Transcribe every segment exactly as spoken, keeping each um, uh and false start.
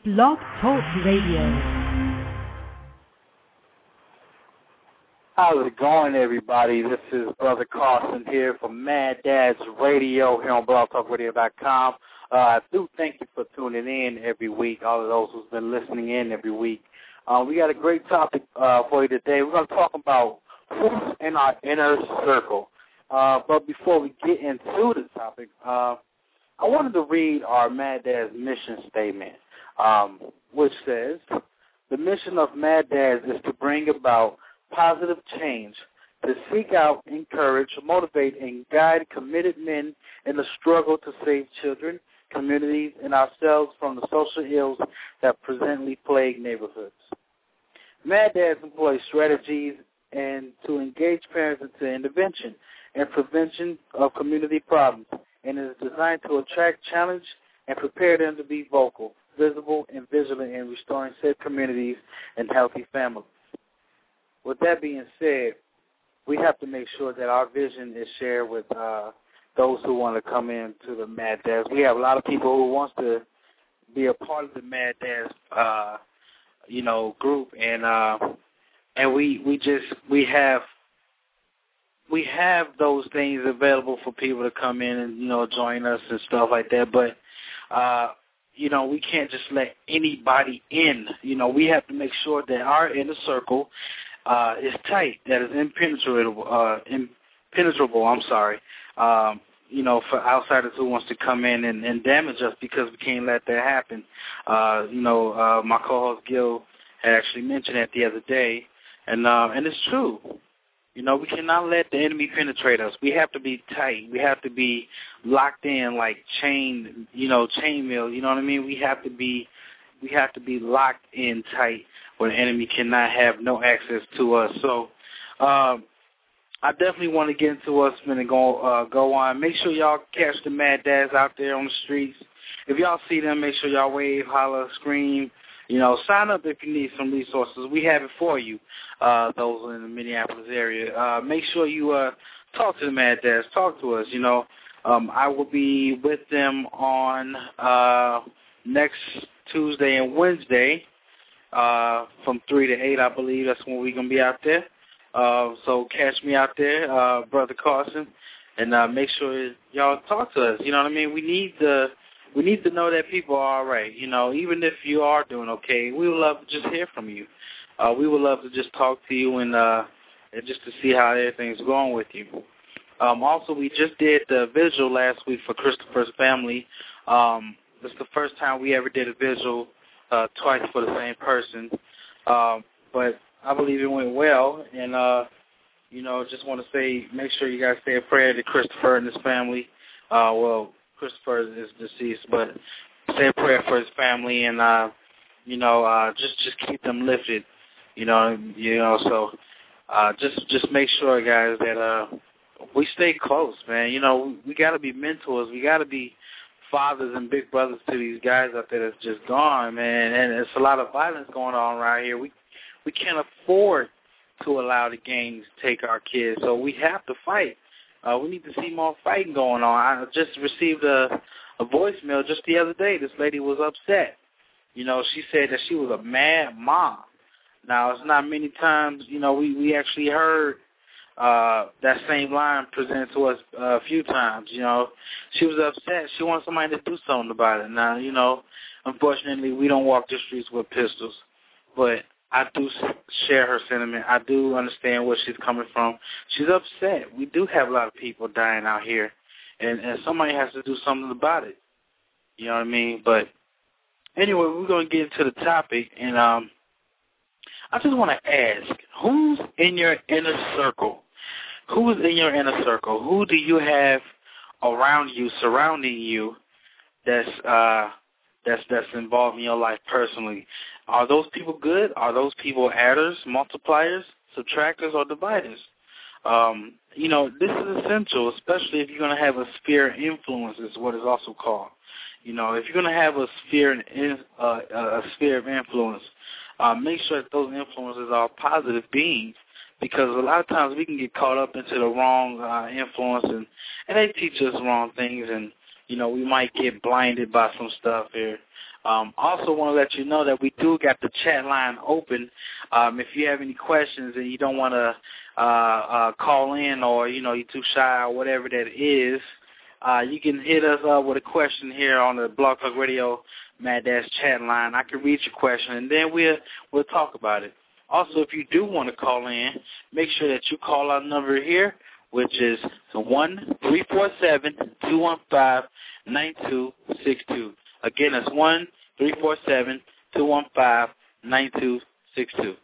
Blog Talk Radio. How's it going, everybody? This is Brother Carson here from Mad Dads Radio here on blog talk radio dot com. Uh, I do thank you for tuning in every week, all of those who's been listening in every week. Uh, we got a great topic uh, for you today. We're going to talk about who's in our inner circle. Uh, but before we get into the topic, uh, I wanted to read our Mad Dads mission statement, um, which says, the mission of Mad Dads is to bring about positive change, to seek out, encourage, motivate, and guide committed men in the struggle to save children, communities, and ourselves from the social ills that presently plague neighborhoods. Mad Dads employ strategies and to engage parents into intervention and prevention of community problems, and is designed to attract, challenge, and prepare them to be vocal, visible, and vigilant in restoring safe communities and healthy families. With that being said, we have to make sure that our vision is shared with uh, those who want to come into the Mad Dads. We have a lot of people who wants to be a part of the Mad Dads, uh, you know, group, and uh, and we we just we have we have those things available for people to come in and you know join us and stuff like that. But uh, you know, we can't just let anybody in. You know, we have to make sure that our inner circle Uh, is tight, that is impenetrable, uh, impenetrable, I'm sorry, um, you know, for outsiders who wants to come in and, and damage us, because we can't let that happen. Uh, you know, uh, my co-host Gil had actually mentioned that the other day, and uh, and it's true. You know, we cannot let the enemy penetrate us. We have to be tight. We have to be locked in like chain, you know, chain mail, you know what I mean? We have to be, we have to be locked in tight, where the enemy cannot have no access to us. So um, I definitely want to get into us and go uh, go on. Make sure y'all catch the Mad Dads out there on the streets. If y'all see them, make sure y'all wave, holler, scream. You know, sign up if you need some resources. We have it for you, uh, those in the Minneapolis area. Uh, make sure you uh, talk to the Mad Dads. Talk to us, you know. Um, I will be with them on uh, next Tuesday and Wednesday. Uh, from three to eight, I believe. That's when we're going to be out there. Uh, so catch me out there, uh, Brother Carson, and uh, make sure y'all talk to us. You know what I mean? We need to, we need to know that people are all right. You know, even if you are doing okay, we would love to just hear from you. Uh, we would love to just talk to you and, uh, and just to see how everything's going with you. Um, also, we just did the vigil last week for Christopher's family. Um, it's the first time we ever did a vigil Uh, twice for the same person, um, but I believe it went well, and, uh, you know, just want to say, make sure you guys say a prayer to Christopher and his family. Uh, well, Christopher is deceased, but say a prayer for his family, and, uh, you know, uh, just, just keep them lifted, you know, you know, so uh, just, just make sure, guys, that uh, we stay close, man. You know, we, we got to be mentors. We got to be fathers and big brothers to these guys out there that's just gone, man, and there's a lot of violence going on around here. We we can't afford to allow the gangs to take our kids, so we have to fight. Uh, we need to see more fighting going on. I just received a, a voicemail just the other day. This lady was upset. You know, she said that she was a mad mom. Now, it's not many times, you know, we, we actually heard Uh, that same line presented to us uh, a few times. You know, she was upset. She wanted somebody to do something about it. Now, you know, unfortunately, we don't walk the streets with pistols, but I do share her sentiment. I do understand where she's coming from. She's upset. We do have a lot of people dying out here, and, and somebody has to do something about it. You know what I mean? But anyway, we're going to get into the topic, and um, I just want to ask, who's in your inner circle? Who is in your inner circle? Who do you have around you, surrounding you, that's uh, that's that's involved in your life personally? Are those people good? Are those people adders, multipliers, subtractors, or dividers? Um, you know, this is essential, especially if you're going to have a sphere of influence, is what it's also called. You know, if you're going to have a sphere, uh, a sphere of influence, uh, make sure that those influences are positive beings, because a lot of times we can get caught up into the wrong uh, influence, and, and they teach us wrong things, and you know, we might get blinded by some stuff here. Um, also want to let you know that we do got the chat line open. Um, if you have any questions and you don't want to uh, uh, call in, or, you know, you're too shy or whatever that is, uh, you can hit us up with a question here on the Blog Talk Radio Mad Dash chat line. I can read your question, and then we'll, we'll talk about it. Also, if you do want to call in, make sure that you call our number here, which is one three four seven, two one five, nine two six two. Again, it's one three four seven, two one five, nine two six two.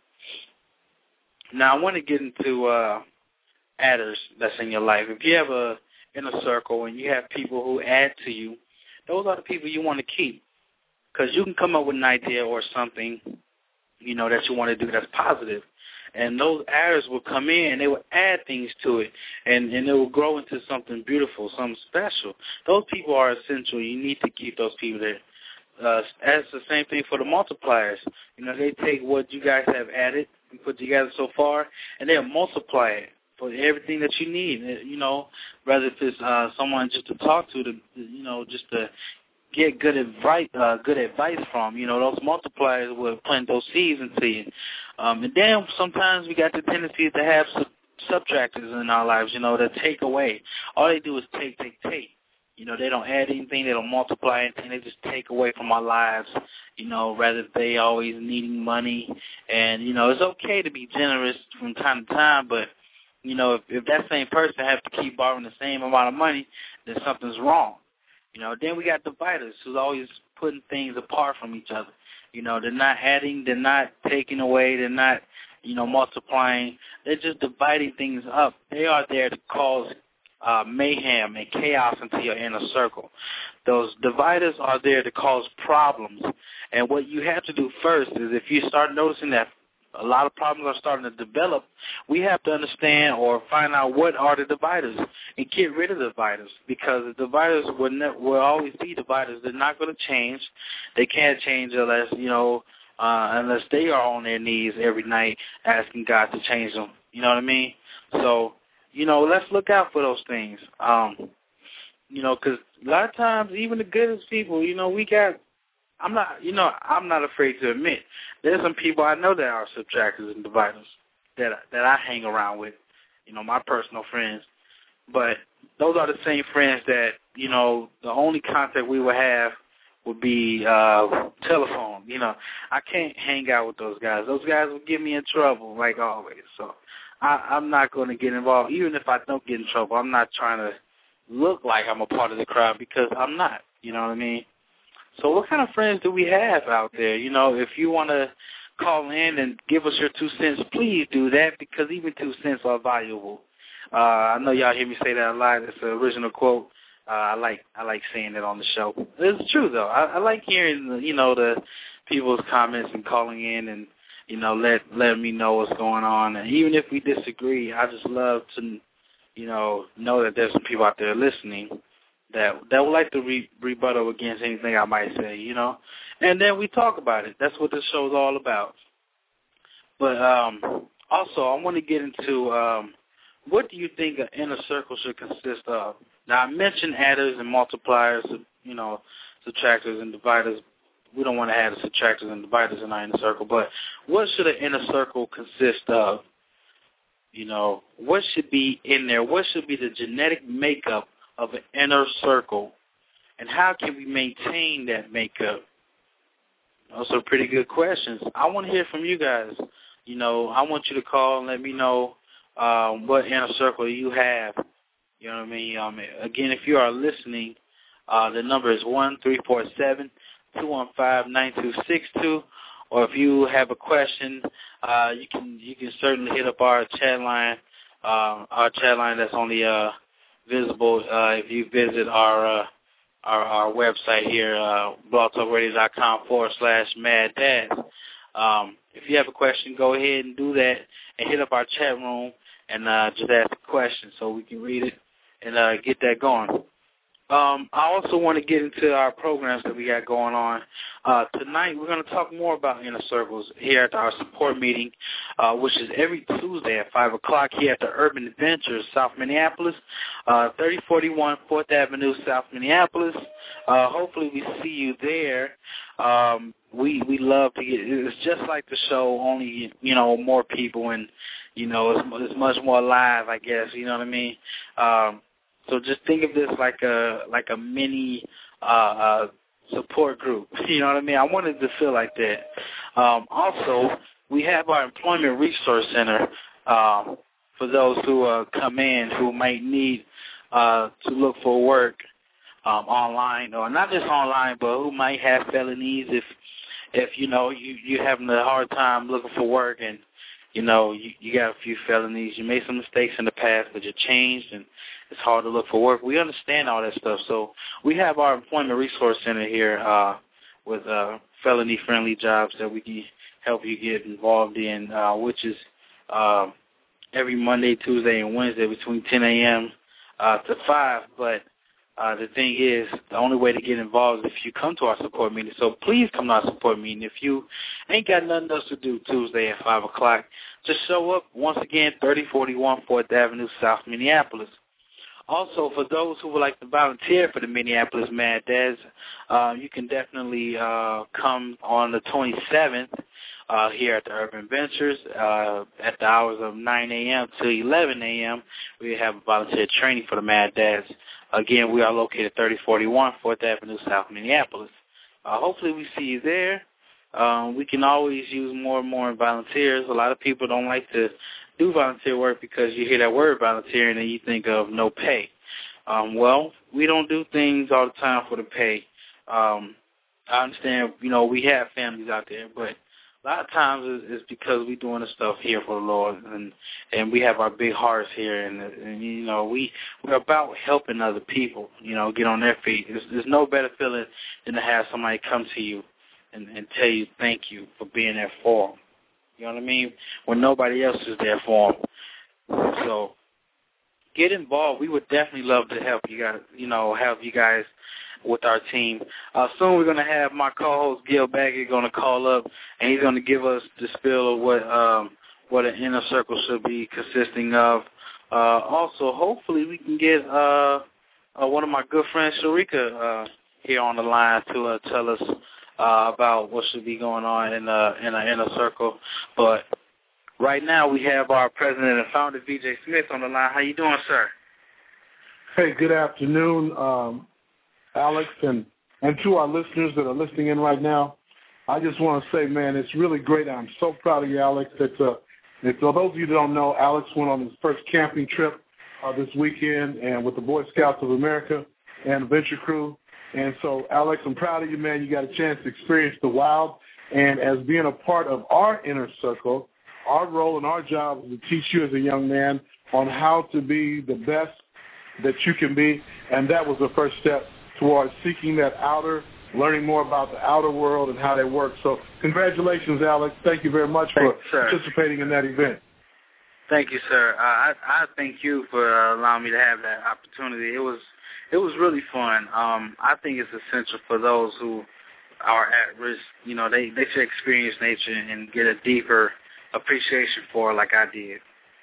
Now, I want to get into uh, adders that's in your life. If you have a inner circle and you have people who add to you, those are the people you want to keep, because you can come up with an idea or something, you know, that you want to do that's positive. And those adders will come in and they will add things to it, and, and it will grow into something beautiful, something special. Those people are essential. You need to keep those people there. Uh, that's the same thing for the multipliers. You know, they take what you guys have added and put together so far, and they'll multiply it for everything that you need. You know, whether if it's uh, someone just to talk to, to, you know, just to get good advice, uh, good advice from. You know, those multipliers will plant those seeds into you. Um, and then sometimes we got the tendency to have sub- subtractors in our lives, you know, that take away. All they do is take, take, take. You know, they don't add anything, they don't multiply anything, they just take away from our lives, you know, rather they always needing money. And, you know, it's okay to be generous from time to time, but, you know, if, if that same person has to keep borrowing the same amount of money, then something's wrong. You know, then we got dividers who's always putting things apart from each other. You know, they're not adding, they're not taking away, they're not, you know, multiplying. They're just dividing things up. They are there to cause uh, mayhem and chaos into your inner circle. Those dividers are there to cause problems. And what you have to do first is, if you start noticing that a lot of problems are starting to develop, we have to understand or find out what are the dividers and get rid of the dividers, because the dividers will, ne- will always be dividers. They're not going to change. They can't change unless, you know, uh, unless they are on their knees every night asking God to change them. You know what I mean? So, you know, let's look out for those things. Um, you know, because a lot of times, even the goodest people, you know, we got, I'm not, you know, I'm not afraid to admit, there's some people I know that are subtractors and dividers that that I hang around with, you know, my personal friends. But those are the same friends that, you know, the only contact we would have would be uh, telephone. You know, I can't hang out with those guys. Those guys will get me in trouble, like always. So I, I'm not going to get involved. Even if I don't get in trouble, I'm not trying to look like I'm a part of the crowd, because I'm not. You know what I mean? So what kind of friends do we have out there? You know, if you want to call in and give us your two cents, please do that, because even two cents are valuable. Uh, I know y'all hear me say that a lot. It's an original quote. Uh, I like I like saying it on the show. It's true, though. I, I like hearing, the, you know, the people's comments and calling in and, you know, let letting me know what's going on. And even if we disagree, I just love to, you know, know that there's some people out there listening that that would like to re- rebuttal against anything I might say, you know. And then we talk about it. That's what this show is all about. But um, also, I want to get into um, what do you think an inner circle should consist of? Now, I mentioned adders and multipliers, you know, subtractors and dividers. We don't want to add subtractors and dividers in our inner circle, but what should an inner circle consist of? You know, what should be in there? What should be the genetic makeup of an inner circle, and how can we maintain that makeup? Those are pretty good questions. I want to hear from you guys. You know, I want you to call and let me know um, what inner circle you have. You know what I mean? Um, again, if you are listening, uh, the number is one three four seven, two one five, nine two six two. Or if you have a question, uh, you can you can certainly hit up our chat line, uh, our chat line that's on the uh, visible uh, if you visit our uh, our, our website here, uh, blogtalkradio.com forward slash mad dads. Um, if you have a question, go ahead and do that and hit up our chat room and uh, just ask a question so we can read it and uh, get that going. Um, I also want to get into our programs that we got going on. Uh, tonight, we're going to talk more about Inner Circles here at our support meeting, uh, which is every Tuesday at five o'clock here at the Urban Adventures, South Minneapolis, uh, thirty forty-one fourth Avenue, South Minneapolis. Uh, hopefully we see you there. Um, we we love to get, it's just like the show, only, you know, more people and, you know, it's, it's much more live, I guess, you know what I mean? Um, So just think of this like a like a mini uh, uh, support group. You know what I mean? I wanted to feel like that. Um, also, we have our Employment Resource Center um, for those who uh, come in who might need uh, to look for work um, online, or not just online, but who might have felonies if if you know you you're having a hard time looking for work and you know you, you got a few felonies, you made some mistakes in the past, but you changed and it's hard to look for work. We understand all that stuff. So we have our Employment Resource Center here uh, with uh, felony-friendly jobs that we can help you get involved in, uh, which is uh, every Monday, Tuesday, and Wednesday between ten a.m. Uh, to five. But uh, the thing is, the only way to get involved is if you come to our support meeting. So please come to our support meeting. If you ain't got nothing else to do Tuesday at five o'clock, just show up, once again, thirty forty-one fourth Avenue, South Minneapolis. Also, for those who would like to volunteer for the Minneapolis Mad Dads, uh, you can definitely uh, come on the twenty-seventh uh, here at the Urban Ventures uh, at the hours of nine a.m. to eleven a.m. We have a volunteer training for the Mad Dads. Again, we are located thirty forty-one fourth Avenue, South Minneapolis. Uh, hopefully we see you there. Um, we can always use more and more volunteers. A lot of people don't like to do volunteer work because you hear that word volunteering and you think of no pay. Um, well, we don't do things all the time for the pay. Um, I understand, you know, we have families out there, but a lot of times it's, it's because we're doing the stuff here for the Lord, and and we have our big hearts here, and, and you know, we, we're about helping other people, you know, get on their feet. There's, there's no better feeling than to have somebody come to you and, and tell you thank you for being there for them. You know what I mean? When nobody else is there for them. So get involved. We would definitely love to help you guys, you know, help you guys with our team. Uh, soon we're going to have my co-host Gil Baggy going to call up, and he's going to give us the spiel of what um, what an inner circle should be consisting of. Uh, also, hopefully we can get uh, uh, one of my good friends, Sharika, uh, here on the line to uh, tell us Uh, about what should be going on in a in a inner circle. But right now we have our president and founder, V J Smith, on the line. How you doing, sir? Hey, good afternoon, um, Alex, and, and to our listeners that are listening in right now. I just want to say, man, it's really great. I'm so proud of you, Alex. It's, uh, it's, for those of you that don't know, Alex went on his first camping trip uh, this weekend and with the Boy Scouts of America and the Venture Crew. And so, Alex, I'm proud of you, man. You got a chance to experience the wild. And as being a part of our inner circle, our role and our job is to teach you as a young man on how to be the best that you can be. And that was the first step towards seeking that outer, learning more about the outer world and how they work. So congratulations, Alex. Thank you very much for Thanks, participating in that event. Thank you, sir. Uh, I, I thank you for uh, allowing me to have that opportunity. It was It was really fun. Um, I think it's essential for those who are at risk. You know, they, they should experience nature and get a deeper appreciation for it like I did.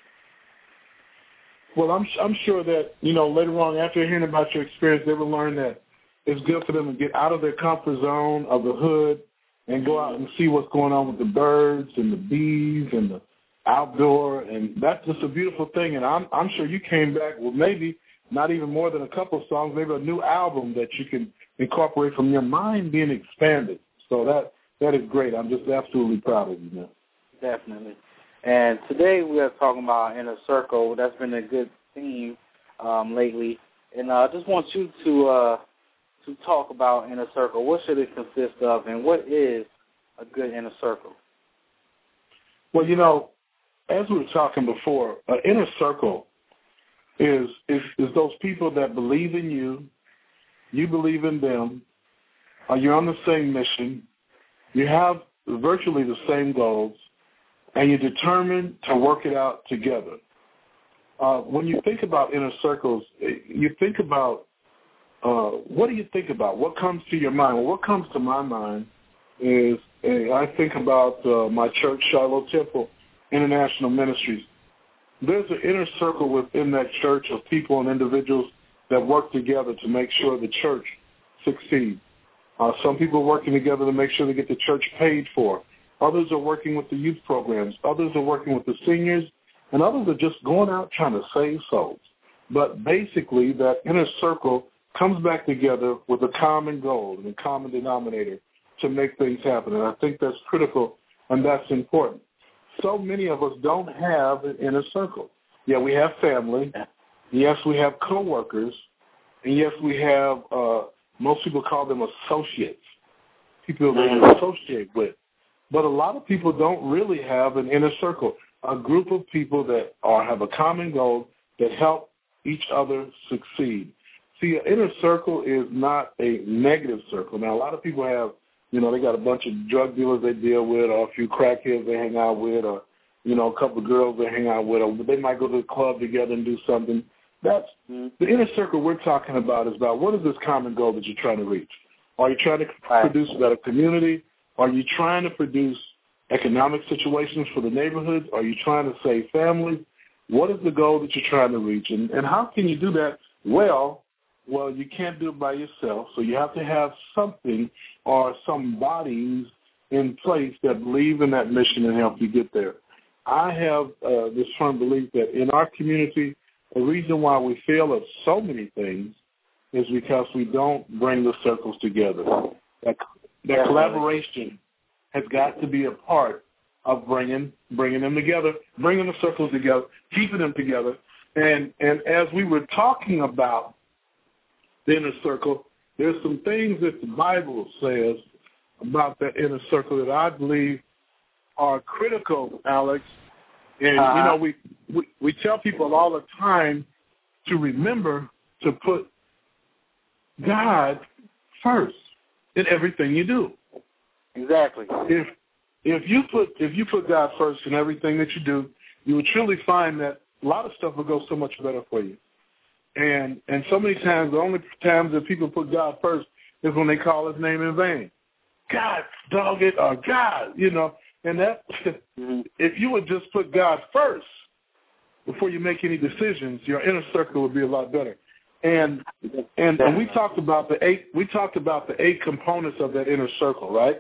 Well, I'm I'm sure that, you know, later on, after hearing about your experience, they will learn that it's good for them to get out of their comfort zone of the hood and go out and see what's going on with the birds and the bees and the outdoor. And that's just a beautiful thing. And I'm I'm sure you came back with maybe not even more than a couple of songs, maybe a new album that you can incorporate from your mind being expanded. So that that is great. I'm just absolutely proud of you, man. Definitely. And today we are talking about Inner Circle. That's been a good theme um, lately. And uh, I just want you to uh, to talk about Inner Circle. What should it consist of, and what is a good Inner Circle? Well, you know, as we were talking before, an inner circle is, is is those people that believe in you, you believe in them, uh, you're on the same mission, you have virtually the same goals, and you're determined to work it out together. Uh, when you think about inner circles, you think about uh, what do you think about? What comes to your mind? Well, what comes to my mind is uh, I think about uh, my church, Shiloh Temple International Ministries. There's an inner circle within that church of people and individuals that work together to make sure the church succeeds. Uh, some people are working together to make sure they get the church paid for. Others are working with the youth programs. Others are working with the seniors. And others are just going out trying to save souls. But basically, that inner circle comes back together with a common goal and a common denominator to make things happen. And I think that's critical and that's important. So many of us don't have an inner circle. Yeah, we have family. Yes, we have coworkers. And yes, we have, uh, most people call them associates, people they associate with. But a lot of people don't really have an inner circle, a group of people that are have a common goal that help each other succeed. See, an inner circle is not a negative circle. Now, a lot of people have, you know, they got a bunch of drug dealers they deal with, or a few crackheads they hang out with, or, you know, a couple of girls they hang out with, or they might go to the club together and do something. That's the inner circle we're talking about is about what is this common goal that you're trying to reach? Are you trying to produce a better community? Are you trying to produce economic situations for the neighborhoods? Are you trying to save families? What is the goal that you're trying to reach? And, and how can you do that? Well, well, you can't do it by yourself, so you have to have something or some bodies in place that believe in that mission and help you get there. I have uh, this firm belief that in our community, the reason why we fail at so many things is because we don't bring the circles together. That, that collaboration has got to be a part of bringing bringing them together, bringing the circles together, keeping them together. And and as we were talking about the inner circle, there's some things that the Bible says about that inner circle that I believe are critical, Alex. And, uh-huh. you know, we, we, we tell people all the time to remember to put God first in everything you do. Exactly. If if you put if you put God first in everything that you do, you would truly find that a lot of stuff will go so much better for you. And and so many times, the only times that people put God first is when they call His name in vain. God, dog it, or God, you know. And that, if you would just put God first before you make any decisions, your inner circle would be a lot better. And and, and we talked about the eight. We talked about the eight components of that inner circle, right?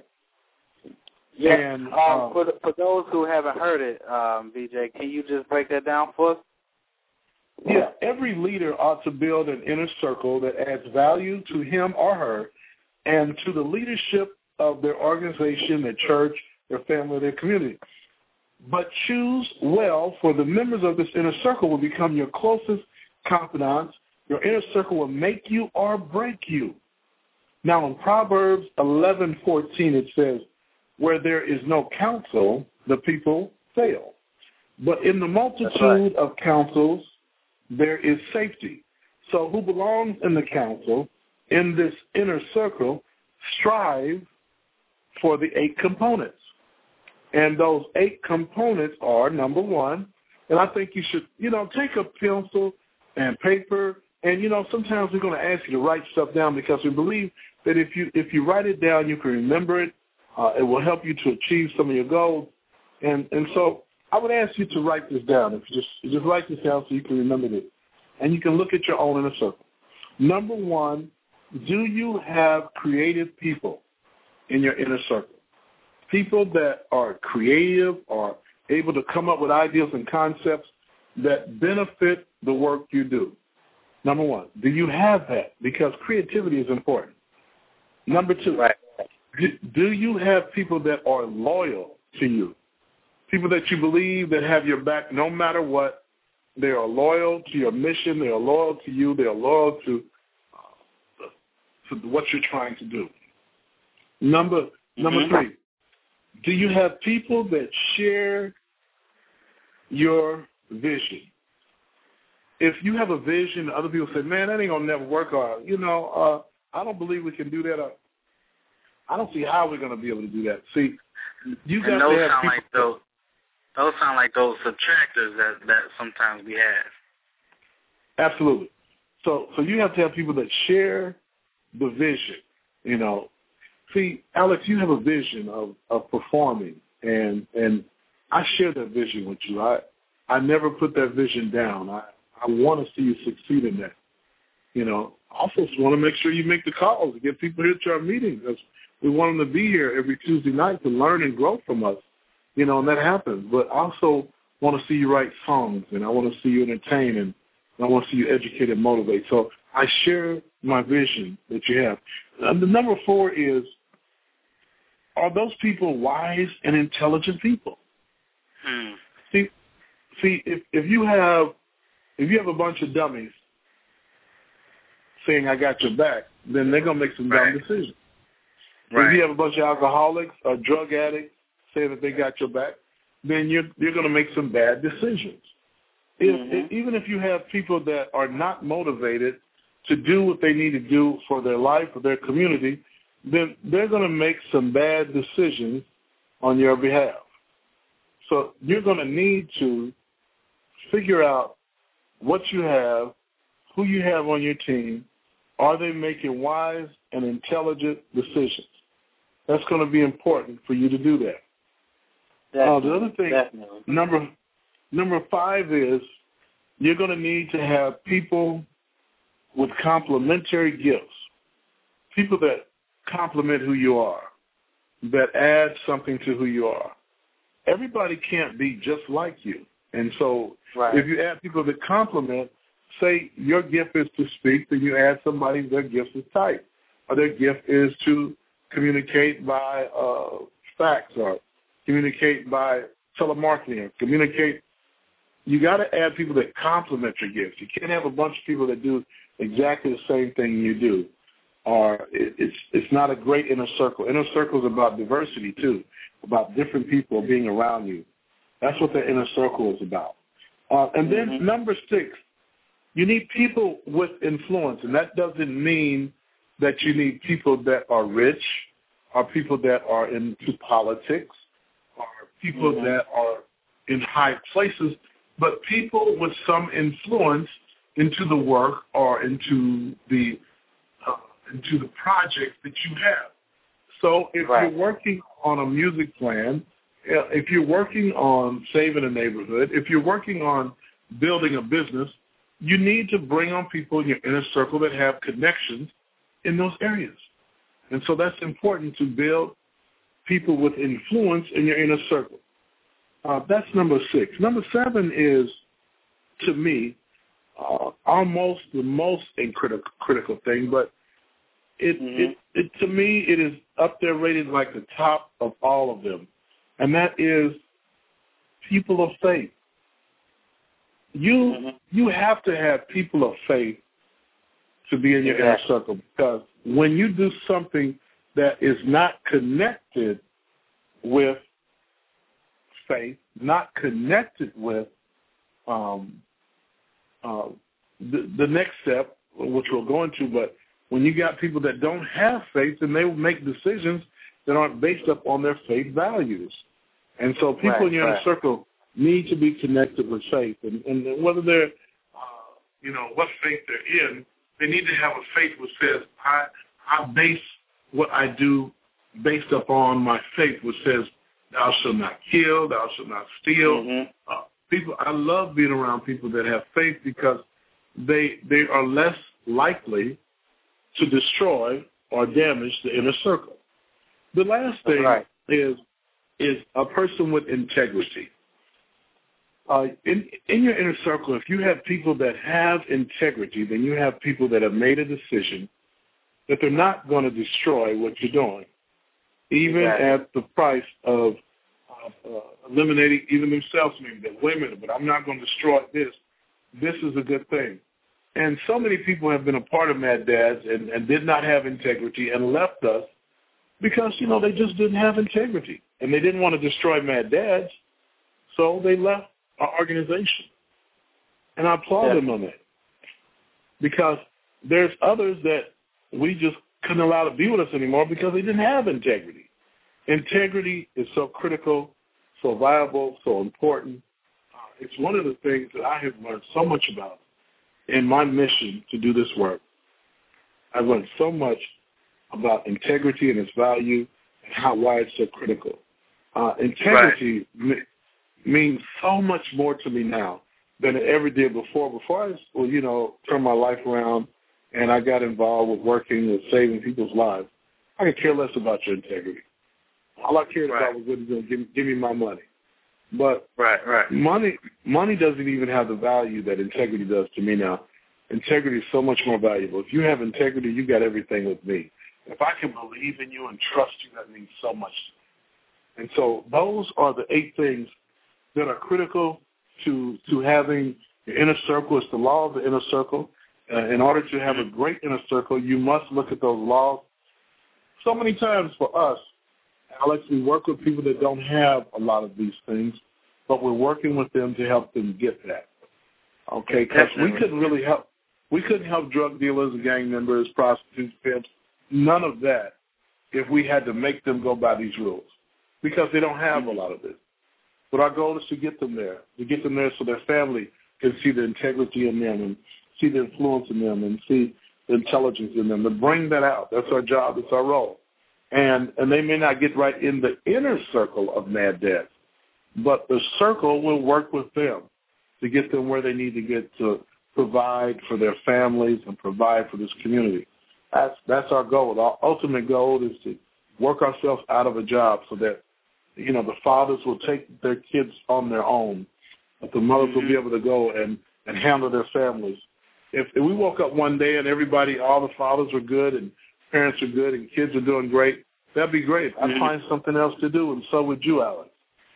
Yeah. And, um, um, for the, for those who haven't heard it, um, V J, can you just break that down for us? Yeah. Every leader ought to build an inner circle that adds value to him or her, and to the leadership of their organization, their church, their family, their community. But choose well, for the members of this inner circle will become your closest confidants. Your inner circle will make you or break you. Now, in Proverbs eleven fourteen, it says, where there is no counsel, the people fail. But in the multitude right. of counsels, there is safety. So who belongs in the council, in this inner circle, strive for the eight components. And those eight components are, number one, and I think you should, you know, take a pencil and paper, and, you know, sometimes we're going to ask you to write stuff down because we believe that if you if you write it down, you can remember it. Uh, it will help you to achieve some of your goals. And and so I would ask you to write this down. If you just, you just write this down so you can remember this. And you can look at your own inner circle. Number one, do you have creative people in your inner circle? People that are creative, are able to come up with ideas and concepts that benefit the work you do. Number one, do you have that? Because creativity is important. Number two, right. do, do you have people that are loyal to you? People that you believe that have your back no matter what. They are loyal to your mission. They are loyal to you. They are loyal to, uh, to what you're trying to do. Number mm-hmm. number three, do you have people that share your vision? If you have a vision, other people say, man, that ain't going to never work, or, you know, uh, I don't believe we can do that. Or, I don't see how we're going to be able to do that. See, you got and those to have sound people. Like those, those sound like those subtractors that, that sometimes we have. Absolutely. So so you have to have people that share the vision, you know. See, Alex, you have a vision of, of performing, and and I share that vision with you. I I never put that vision down. I, I want to see you succeed in that. You know, I also want to make sure you make the calls to get people here to our meetings. Because we want them to be here every Tuesday night to learn and grow from us. You know, and that happens. But I also want to see you write songs, and I want to see you entertain, and I want to see you educate and motivate. So I share my vision that you have. And the number four is, are those people wise and intelligent people? Hmm. See, see, if if you have if you have a bunch of dummies saying I got your back, then they're gonna make some Right. dumb decisions. Right. If you have a bunch of alcoholics or drug addicts saying that they got your back, then you're you're gonna make some bad decisions. If, Mm-hmm. if, even if you have people that are not motivated to do what they need to do for their life or their community, then they're going to make some bad decisions on your behalf. So you're going to need to figure out what you have, who you have on your team. Are they making wise and intelligent decisions? That's going to be important for you to do that. Uh, the other thing, Definitely. number number five is you're going to need to have people with complementary gifts, people that complement who you are, that add something to who you are. Everybody can't be just like you. And so Right. if you add people that complement, say your gift is to speak, then you add somebody their gift is type, or their gift is to communicate by uh, fax or communicate by telemarketing or communicate. You got to add people that complement your gifts. You can't have a bunch of people that do exactly the same thing you do, or it, it's it's not a great inner circle. Inner circle is about diversity too, about different people being around you. That's what the inner circle is about. Uh, and then Mm-hmm. number six, you need people with influence, and that doesn't mean that you need people that are rich, or people that are into politics, or people Mm-hmm. that are in high places, but people with some influence into the work or into the uh, into the project that you have. So if Right. you're working on a music plan, uh, if you're working on saving a neighborhood, if you're working on building a business, you need to bring on people in your inner circle that have connections in those areas. And so that's important to build people with influence in your inner circle. Uh, that's number six. Number seven is, to me, uh, almost the most critical critical thing, but it, Mm-hmm. it it to me it is up there rated like the top of all of them, and that is people of faith. You Mm-hmm. you have to have people of faith to be in your Exactly. inner circle, because when you do something that is not connected with faith, not connected with um, uh, the, the next step, which we'll go into, but when you got people that don't have faith, then they will make decisions that aren't based up on their faith values. And so people Right, in your right. inner circle need to be connected with faith. And, and whether they're, uh, you know, what faith they're in, they need to have a faith which says, I, I base what I do based upon my faith, which says, thou shalt not kill, thou shalt not steal. Mm-hmm. Uh, people, I love being around people that have faith, because they they are less likely to destroy or damage the inner circle. The last thing Right. is is a person with integrity. Uh, in in your inner circle, if you have people that have integrity, then you have people that have made a decision that they're not going to destroy what you're doing, even Exactly. at the price of uh, eliminating even themselves. Maybe that, wait a minute, but I'm not going to destroy this. This is a good thing. And so many people have been a part of Mad Dads and, and did not have integrity and left us because, you know, they just didn't have integrity. And they didn't want to destroy Mad Dads, so they left our organization. And I applaud Yeah. them on that. Because there's others that we just couldn't allow to be with us anymore because they didn't have integrity. Integrity is so critical, so viable, so important. Uh, it's one of the things that I have learned so much about. in my mission to do this work, I learned so much about integrity and its value and how why it's so critical. Uh, integrity right. m- means so much more to me now than it ever did before. Before I, well, you know, turned my life around and I got involved with working with saving people's lives, I could care less about your integrity. All I cared right. about was what going to give, give me my money. But right, right. money money doesn't even have the value that integrity does to me now. Integrity is so much more valuable. If you have integrity, you got everything with me. If I can believe in you and trust you, that means so much. And so those are the eight things that are critical to to having the inner circle. It's the law of the inner circle. Uh, in order to have a great inner circle, you must look at those laws. So many times for us, Alex, we work with people that don't have a lot of these things, but we're working with them to help them get that. Okay, because we couldn't really help. We couldn't help drug dealers, gang members, prostitutes, pimps, none of that if we had to make them go by these rules because they don't have a lot of this. But our goal is to get them there, to get them there so their family can see the integrity in them and see the influence in them and see the intelligence in them, to bring that out. That's our job. It's our role. And and they may not get right in the inner circle of Mad Dads, but the circle will work with them to get them where they need to get to provide for their families and provide for this community. That's that's our goal. Our ultimate goal is to work ourselves out of a job so that, you know, the fathers will take their kids on their own, but the mothers mm-hmm. will be able to go and, and handle their families. If, if we woke up one day and everybody, all the fathers were good and parents are good and kids are doing great, that'd be great. I'd mm-hmm. find something else to do, and so would you, Alex.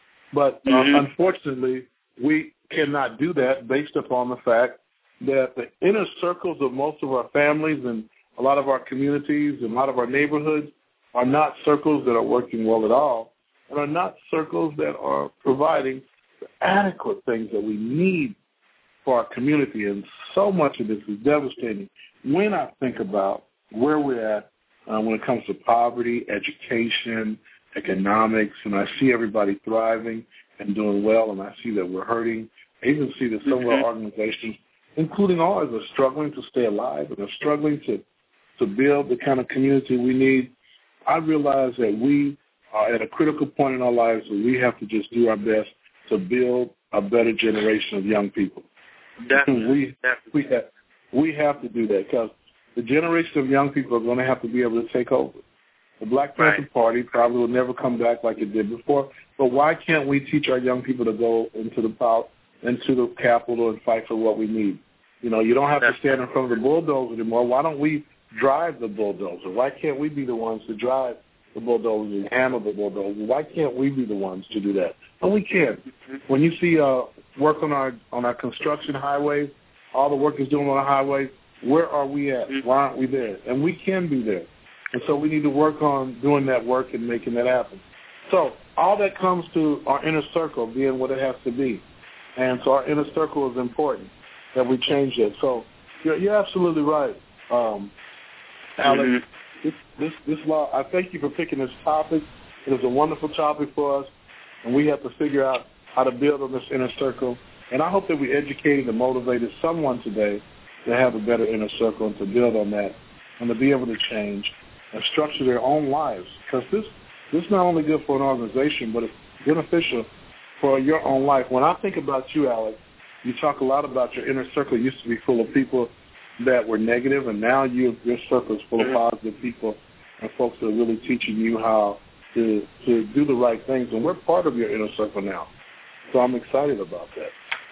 But mm-hmm. uh, unfortunately, we cannot do that based upon the fact that the inner circles of most of our families and a lot of our communities and a lot of our neighborhoods are not circles that are working well at all and are not circles that are providing the adequate things that we need for our community. And so much of this is devastating when I think about where we're at uh, when it comes to poverty, education, economics, and I see everybody thriving and doing well, and I see that we're hurting. I even see that some mm-hmm. of our organizations, including ours, are struggling to stay alive and are struggling to, to build the kind of community we need. I realize that we are at a critical point in our lives where we have to just do our best to build a better generation of young people. Definitely. we, we, have, we have to do that because the generation of young people are going to have to be able to take over. The Black Panther right. Party probably will never come back like it did before, but why can't we teach our young people to go into the power, into the Capitol and fight for what we need? You know, you don't have That's to stand in front of the bulldozer anymore. Why don't we drive the bulldozer? Why can't we be the ones to drive the bulldozer and handle the bulldozer? Why can't we be the ones to do that? And we can. When you see uh, work on our on our construction highways, all the work is doing on the highways, where are we at? Why aren't we there? And we can be there. And so we need to work on doing that work and making that happen. So all that comes to our inner circle being what it has to be. And so our inner circle is important that we change it. So you're, you're absolutely right, um, Alex. Mm-hmm. This, this, this law, I thank you for picking this topic. It is a wonderful topic for us, and we have to figure out how to build on this inner circle. And I hope that we educated and motivated someone today to have a better inner circle and to build on that and to be able to change and structure their own lives. Because this, this is not only good for an organization, but it's beneficial for your own life. When I think about you, Alex, you talk a lot about your inner circle. It used to be full of people that were negative, and now you, your circle is full of positive people and folks that are really teaching you how to, to do the right things. And we're part of your inner circle now. So I'm excited about that.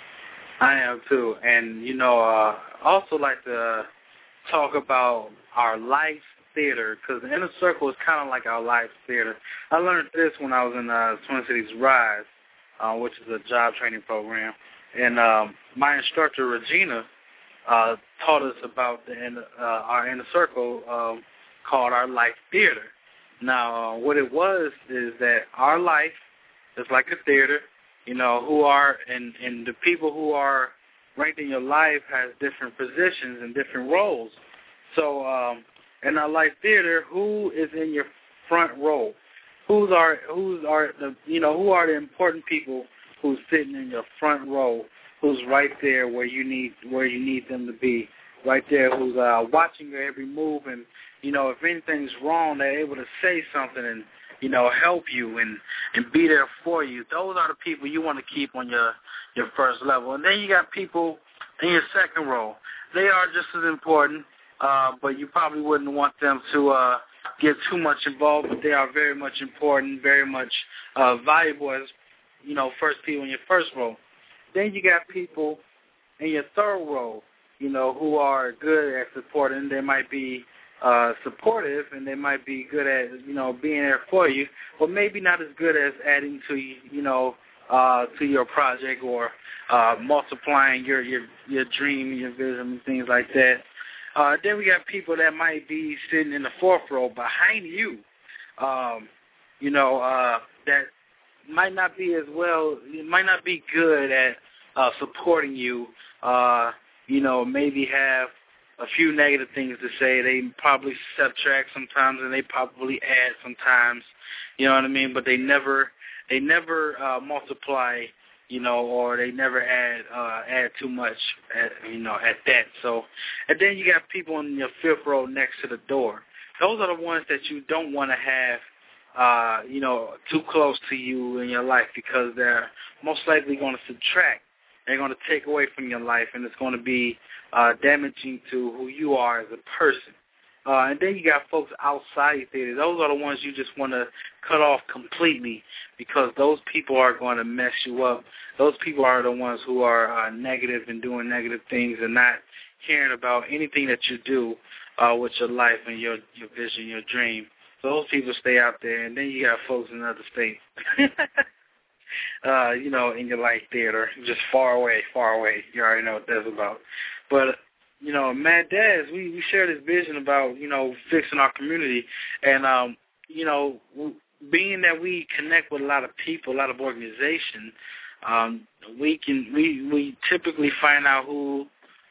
I am too. And, you know, uh, I also like to talk about our life theater, because the inner circle is kind of like our life theater. I learned this when I was in uh, Twin Cities Rise, uh, which is a job training program. And um, my instructor, Regina, uh, taught us about the inner, uh, our inner circle um, called our life theater. Now, uh, what it was is that our life is like a theater, you know, who are, and, and the people who are ranked in your life has different positions and different roles. So um, in our life theater, who is in your front row? Who's are, who's are the, you know, who are the important people who's sitting in your front row who's right there where you need where you need them to be, right there who's uh, watching your every move, and you know if anything's wrong, they're able to say something and you know help you and and be there for you. Those are the people you want to keep on your your first level, and then you got people in your second row. They are just as important, uh, but you probably wouldn't want them to uh, get too much involved. But they are very much important, very much uh, valuable as you know first people in your first row. Then you got people in your third row, you know, who are good at supporting. They might be uh, supportive, and they might be good at, you know, being there for you, but maybe not as good as adding to, you know, uh, to your project or uh, multiplying your, your your dream, your vision, and things like that. Uh, then we got people that might be sitting in the fourth row behind you, um, you know, uh, that might not be as well, might not be good at uh, supporting you, uh, you know, maybe have a few negative things to say. They probably subtract sometimes and they probably add sometimes, you know what I mean? But they never, they never uh, multiply, you know, or they never add uh, add too much, at, you know, at that. So, and then you got people in your fifth row next to the door. Those are the ones that you don't want to have Uh, you know, too close to you in your life because they're most likely going to subtract. They're going to take away from your life, and it's going to be uh, damaging to who you are as a person. Uh, and then you got folks outside theater. Those are the ones you just want to cut off completely because those people are going to mess you up. Those people are the ones who are uh, negative and doing negative things and not caring about anything that you do uh, with your life and your, your vision, your dream. So those people stay out there, and then you got folks in other states, uh, you know, in your life theater, just far away, far away. You already know what that's about. But, you know, Mad Dads, we, we share this vision about, you know, fixing our community. And, um, you know, being that we connect with a lot of people, a lot of organizations, um, we can we, we typically find out who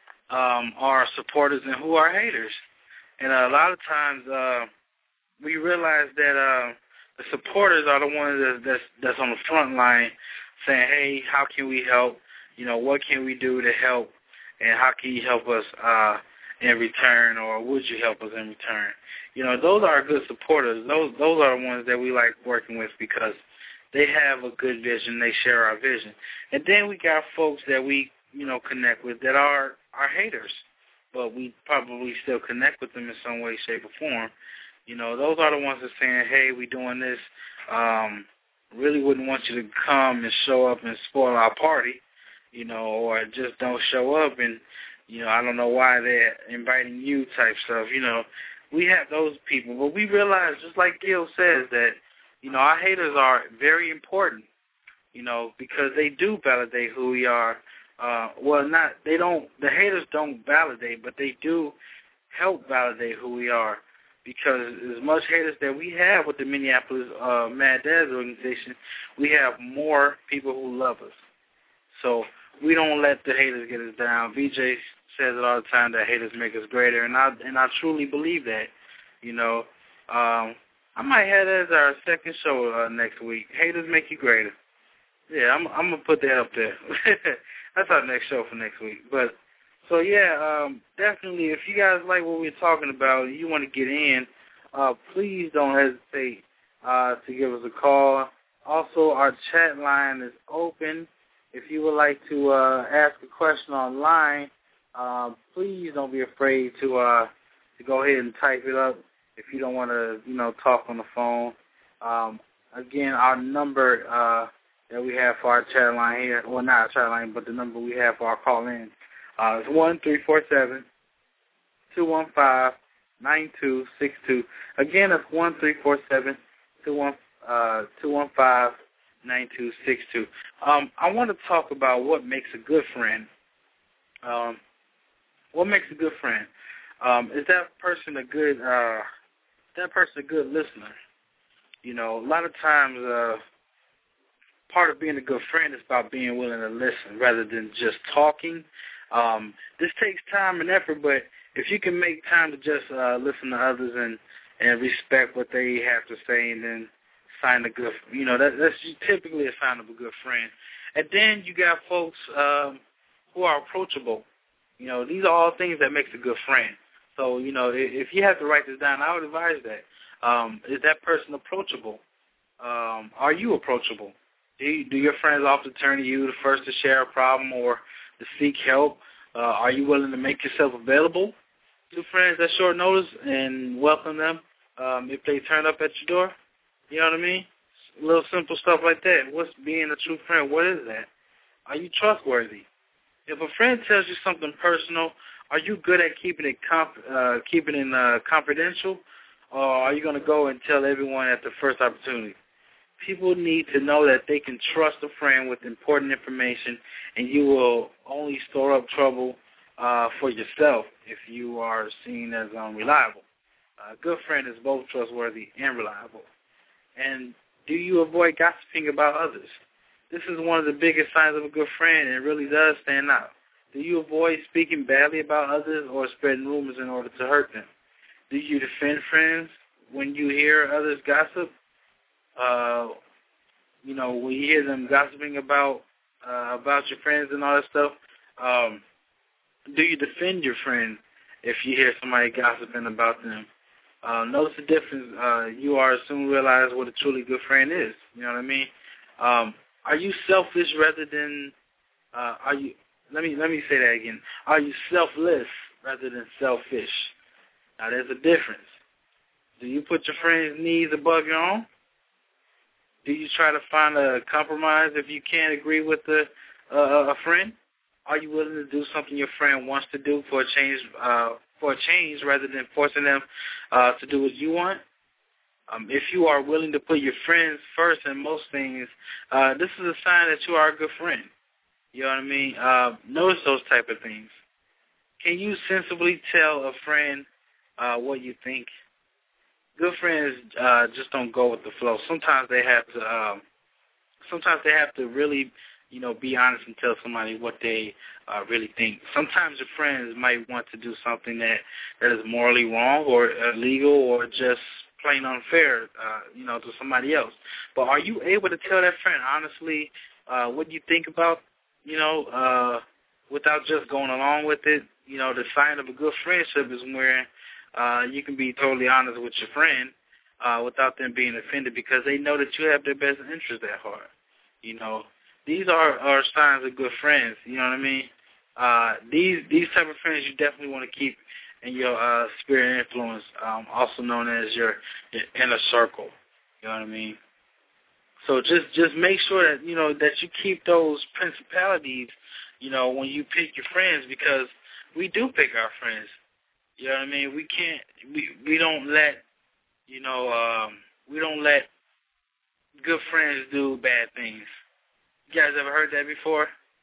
um, are supporters and who are haters. And uh, a lot of times, uh, we realize that uh, the supporters are the ones that, that's, that's on the front line saying, hey, how can we help? You know, what can we do to help? And how can you help us uh, in return, or would you help us in return? You know, those are good supporters. Those those are the ones that we like working with because they have a good vision. They share our vision. And then we got folks that we, you know, connect with that are, are haters, but we probably still connect with them in some way, shape, or form. You know, those are the ones that are saying, hey, we doing this. Um, really wouldn't want you to come and show up and spoil our party, you know, or just don't show up and, you know, I don't know why they're inviting you type stuff. You know, we have those people. But we realize, just like Gil says, that, you know, our haters are very important, you know, because they do validate who we are. Uh, well, not, they don't, the haters don't validate, but they do help validate who we are. Because as much haters that we have with the Minneapolis uh, Mad Dads organization, we have more people who love us. So we don't let the haters get us down. V J says it all the time that haters make us greater, and I and I truly believe that. You know, um, I might have that as our second show uh, next week. Haters make you greater. Yeah, I'm I'm gonna put that up there. That's our next show for next week. But. So, yeah, um, definitely, if you guys like what we're talking about and you want to get in, uh, please don't hesitate uh, to give us a call. Also, our chat line is open. If you would like to uh, ask a question online, uh, please don't be afraid to uh, to go ahead and type it up if you don't want to, you know, talk on the phone. Um, again, our number uh, that we have for our chat line here, well, not our chat line, but the number we have for our call-in, Uh, it's one three four seven, two one five, nine two six two. Again, it's one three four seven, two one five, nine two six two. Um, I want to talk about what makes a good friend. Um, what makes a good friend? Um, is that person a good? Uh, is that person a good listener? You know, a lot of times, uh, part of being a good friend is about being willing to listen rather than just talking. Um, this takes time and effort, but if you can make time to just uh, listen to others and, and respect what they have to say, and then sign a good, you know, that, that's typically a sign of a good friend. And then you got folks um, who are approachable. You know, these are all things that makes a good friend. So, you know, if, if you have to write this down, I would advise that. Um, is that person approachable? Um, are you approachable? Do, you, do your friends often turn to you the first to share a problem or to seek help? Uh, are you willing to make yourself available to friends at short notice and welcome them um, if they turn up at your door? You know what I mean? Little simple stuff like that. What's being a true friend? What is that? Are you trustworthy? If a friend tells you something personal, are you good at keeping it comp- uh, keeping it uh, confidential, or are you going to go and tell everyone at the first opportunity? People need to know that they can trust a friend with important information, and you will only store up trouble uh, for yourself if you are seen as unreliable. A good friend is both trustworthy and reliable. And do you avoid gossiping about others? This is one of the biggest signs of a good friend, and it really does stand out. Do you avoid speaking badly about others or spreading rumors in order to hurt them? Do you defend friends when you hear others gossip? Uh, you know, when you hear them gossiping about uh, about your friends and all that stuff, um, do you defend your friend if you hear somebody gossiping about them? Uh, notice the difference. Uh, you are soon realize what a truly good friend is. You know what I mean? Um, are you selfish rather than uh, are you? Let me let me say that again. Are you selfless rather than selfish? Now, there's a difference. Do you put your friend's needs above your own? Do you try to find a compromise if you can't agree with the, uh, a friend? Are you willing to do something your friend wants to do for a change, uh, for a change rather than forcing them uh, to do what you want? Um, if you are willing to put your friends first in most things, uh, this is a sign that you are a good friend. You know what I mean? Uh, notice those type of things. Can you sensibly tell a friend uh, what you think? Good friends uh, just don't go with the flow. Sometimes they have to. Um, sometimes they have to really, you know, be honest and tell somebody what they uh, really think. Sometimes your friends might want to do something that, that is morally wrong or illegal or just plain unfair, uh, you know, to somebody else. But are you able to tell that friend honestly uh, what you think about, you know, uh, without just going along with it? You know, the sign of a good friendship is where uh, you can be totally honest with your friend uh, without them being offended because they know that you have their best interest at heart. You know, these are, are signs of good friends. You know what I mean? Uh, these these type of friends you definitely want to keep in your uh, spirit influence, um, also known as your, your inner circle. You know what I mean? So just just make sure that you know that you keep those principalities. You know, when you pick your friends, because we do pick our friends. You know what I mean? We can't. We we don't let. You know. Um, we don't let good friends do bad things. You guys ever heard that before?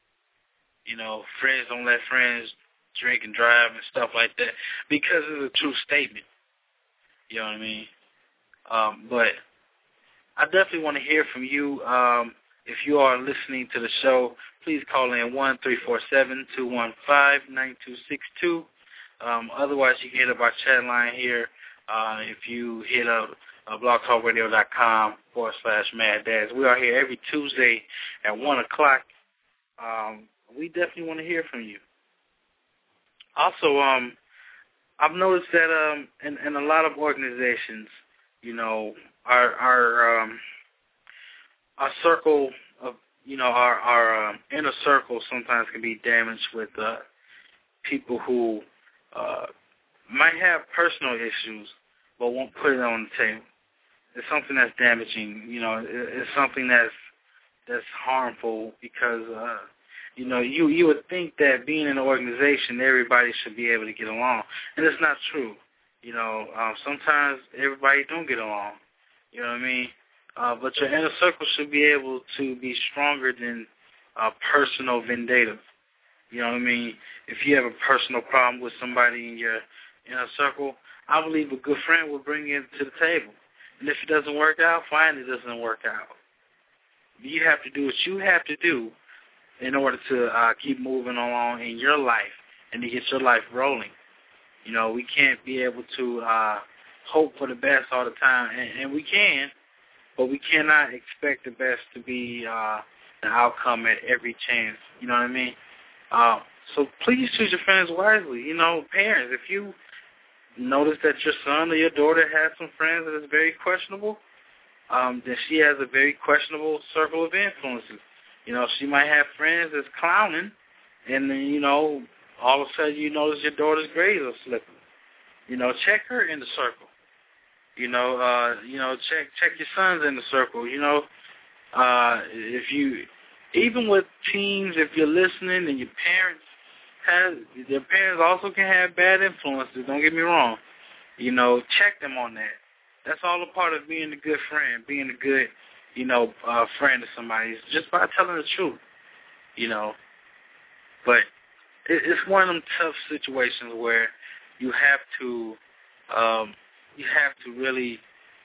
You know, friends don't let friends drink and drive and stuff like that because it's a true statement. You know what I mean? Um, but I definitely want to hear from you. Um, if you are listening to the show, please call in one three four seven, two one five, nine two six two. Um, otherwise, you can hit up our chat line here. Uh, if you hit up uh, blogtalkradio.com forward slash Mad Dads. We are here every Tuesday at one o'clock. Um, we definitely want to hear from you. Also, um, I've noticed that um, in, in a lot of organizations, you know, our our um, our circle of, you know, our our um, inner circle sometimes can be damaged with uh, people who uh, might have personal issues but won't put it on the table. It's something that's damaging. You know, it, it's something that's that's harmful because uh, you know you you would think that being in an organization everybody should be able to get along, and it's not true. You know, um, sometimes everybody don't get along. You know what I mean? Uh, but your inner circle should be able to be stronger than uh, personal vendettas. You know what I mean? If you have a personal problem with somebody in your inner circle, I believe a good friend will bring it to the table. And if it doesn't work out, fine, it doesn't work out. You have to do what you have to do in order to uh, keep moving along in your life and to get your life rolling. You know, we can't be able to uh, hope for the best all the time, and, and we can, but we cannot expect the best to be uh, the outcome at every chance. You know what I mean? Uh, so please choose your friends wisely. You know, parents, if you notice that your son or your daughter has some friends that is very questionable, um, then she has a very questionable circle of influences. You know, she might have friends that's clowning, and then, you know, all of a sudden you notice your daughter's grades are slipping. You know, check her in the circle. You know, uh, you know, check check your sons in the circle. You know, uh, if you, even with teens, if you're listening and your parents have, their parents also can have bad influences. Don't get me wrong. You know, check them on that. That's all a part of being a good friend, being a good, you know, uh, friend to somebody. It's just by telling the truth. You know, but it, it's one of them tough situations where you have to, um, you have to really,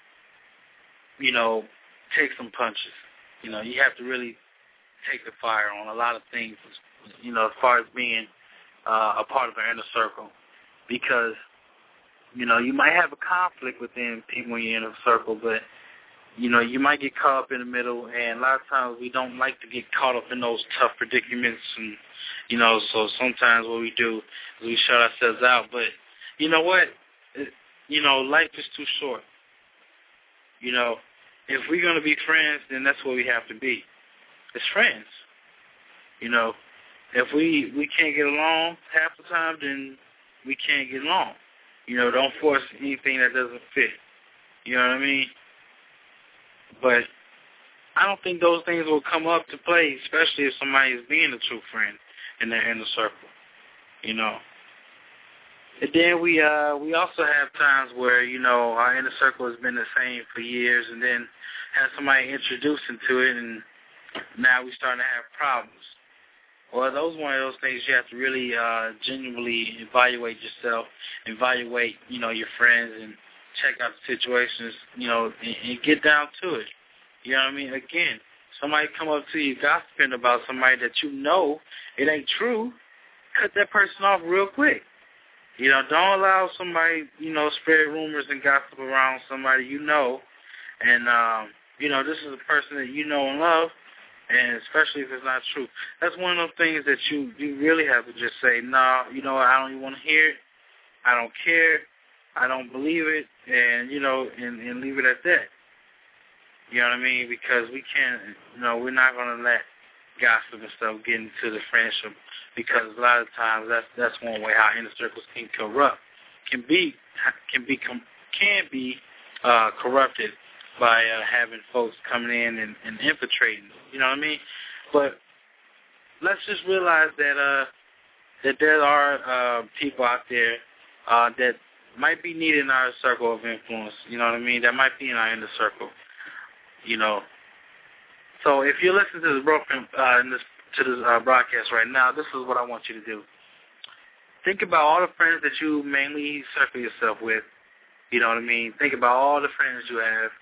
you know, take some punches. You know, you have to really take the fire on a lot of things, you know, as far as being uh, a part of an inner circle. Because, you know, you might have a conflict within people in your inner circle, but, you know, you might get caught up in the middle, and a lot of times we don't like to get caught up in those tough predicaments, and, you know, so sometimes what we do is we shut ourselves out. But you know what? It, you know, life is too short. You know, if we're going to be friends, then that's what we have to be. It's friends. You know, if we, we can't get along half the time, then we can't get along. You know, don't force anything that doesn't fit. You know what I mean? But I don't think those things will come up to play, especially if somebody is being a true friend in their inner circle. You know. And then we uh we also have times where, you know, our inner circle has been the same for years, and then have somebody introduce into it, and now we're starting to have problems. Well, those one of those things you have to really uh, genuinely evaluate yourself, evaluate, you know, your friends, and check out the situations, you know, and, and get down to it. You know what I mean? Again, somebody come up to you gossiping about somebody that you know it ain't true, cut that person off real quick. You know, don't allow somebody, you know, spread rumors and gossip around somebody you know. And, um, you know, this is a person that you know and love, and especially if it's not true. That's one of those things that you, you really have to just say, no, nah, you know what, I don't even want to hear it. I don't care. I don't believe it. And, you know, and, and leave it at that. You know what I mean? Because we can't, you know, we're not going to let gossip and stuff get into the friendship, because a lot of times that's that's one way how inner circles can corrupt, can be can be can be uh, corrupted by uh, having folks coming in and, and infiltrating. You know what I mean? But let's just realize that uh, that there are uh, people out there uh, that might be needed in our circle of influence. You know what I mean? That might be in our inner circle. You know. So if you're listening to this broken uh, in this to this uh, broadcast right now, this is what I want you to do. Think about all the friends that you mainly circle yourself with. You know what I mean? Think about all the friends you have,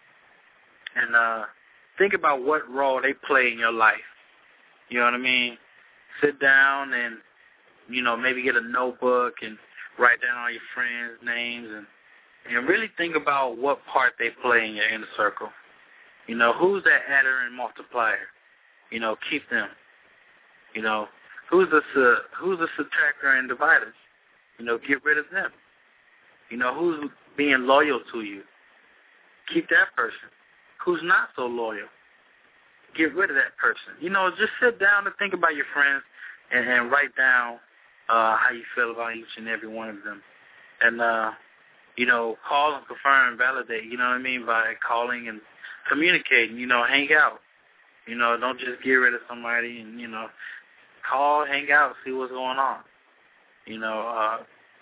and uh, think about what role they play in your life. You know what I mean? Sit down and, you know, maybe get a notebook and write down all your friends' names, and and really think about what part they play in your inner circle. You know, who's that adder and multiplier? You know, keep them. You know, who's the uh, who's the subtractor and divider? You know, get rid of them. You know, who's being loyal to you? Keep that person. Who's not so loyal? Get rid of that person. You know, just sit down and think about your friends, and, and write down uh, how you feel about each and every one of them. And, uh, you know, call and confirm and validate, you know what I mean, by calling and communicating, you know, hang out. You know, don't just get rid of somebody, and, you know, call, hang out, see what's going on. You know, uh,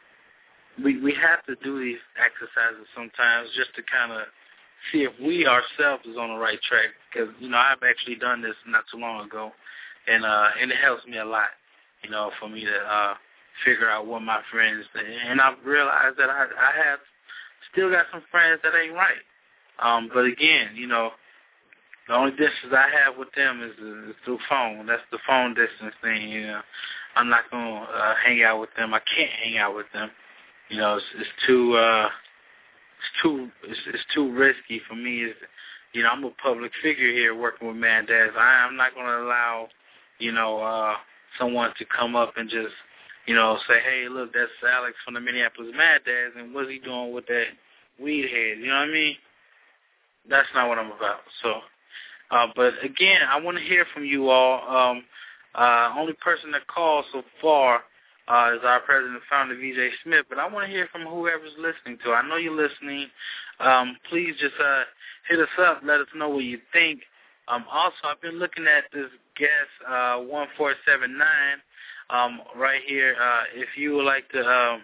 we we have to do these exercises sometimes just to kind of see if we ourselves is on the right track. Because, you know, I've actually done this not too long ago, and uh, and it helps me a lot, you know, for me to uh, figure out what my friends, and I've realized that I, I have still got some friends that ain't right. Um, but again, you know, the only distance I have with them is, is through phone. That's the phone distance thing, you know. I'm not going to uh, hang out with them. I can't hang out with them. You know, it's, it's too, uh, it's too, it's, it's too risky for me. It's, you know, I'm a public figure here working with Mad Dads. I, I'm not going to allow, you know, uh, someone to come up and just, you know, say, hey, look, that's Alex from the Minneapolis Mad Dads, and what's he doing with that weed head? You know what I mean? That's not what I'm about. So, uh, but again, I want to hear from you all. Um, uh, only person that called so far uh, is our president and founder, V J Smith, but I want to hear from whoever's listening to. I know you're listening. Um, please just uh, hit us up. Let us know what you think. Um, also, I've been looking at this guest, uh, one four seven nine, um, right here. Uh, if you would like to, um,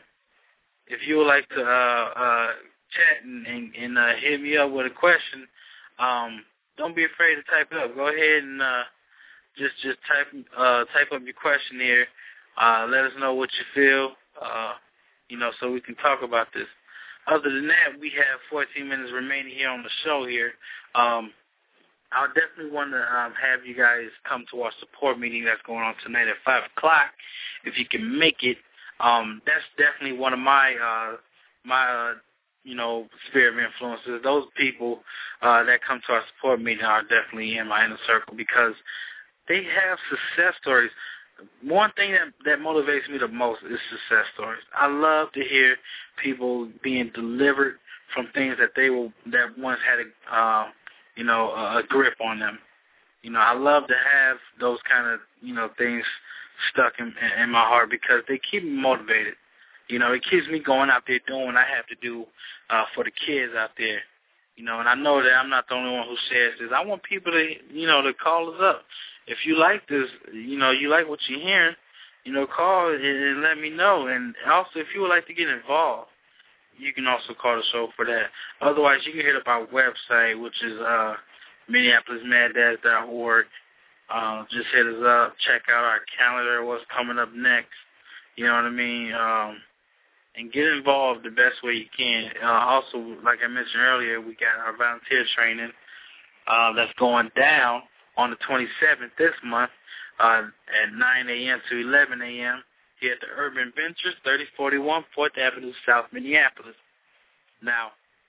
if you would like to uh, uh, chat and, and, and uh, hit me up with a question, um, don't be afraid to type it up. Go ahead and uh, just just type uh, type up your question here. Uh, let us know what you feel, uh, you know, so we can talk about this. Other than that, we have fourteen minutes remaining here on the show here. Um, I'll definitely want to um, have you guys come to our support meeting that's going on tonight at five o'clock. If you can make it, um, that's definitely one of my, uh, my uh, you know, sphere of influences. Those people uh, that come to our support meeting are definitely in my inner circle because they have success stories. One thing that, that motivates me the most is success stories. I love to hear people being delivered from things that they will that once had a uh, you know a, a grip on them. You know, I love to have those kind of you know things stuck in, in my heart because they keep me motivated. You know, it keeps me going out there doing what I have to do uh, for the kids out there. You know, and I know that I'm not the only one who says this. I want people to, you know, to call us up. If you like this, you know, you like what you're hearing, you know, call and, and let me know. And also, if you would like to get involved, you can also call the show for that. Otherwise, you can hit up our website, which is uh, Minneapolis Mad Dads dot org. Uh, just hit us up. Check out our calendar, what's coming up next. You know what I mean? Um, and get involved the best way you can. Uh, also, like I mentioned earlier, we got our volunteer training uh, that's going down on the twenty-seventh this month uh, at nine a.m. to eleven a.m. here at the Urban Ventures, thirty forty-one fourth Avenue, South Minneapolis. Now,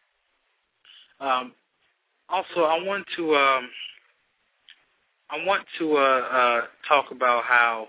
um, also I want to um, I want to uh, uh, talk about how